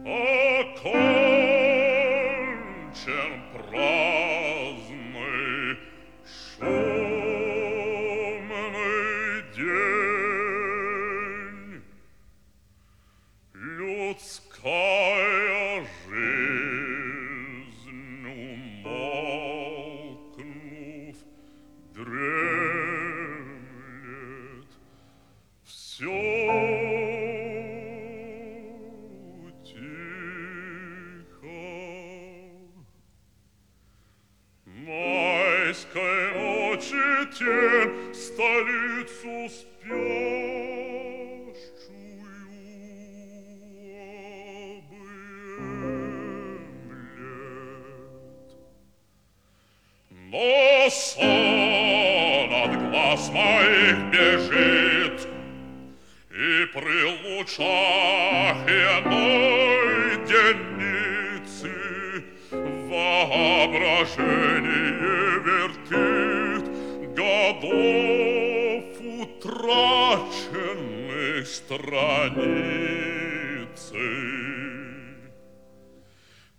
Окончен праздный, шумный день. Людская жизнь, умолкнув, дремлет. Всё майской ночи тень столицу спящую объемлет. Но сон от глаз моих бежит, и при лучах иной денницы воображение вертит годов утраченных страницы.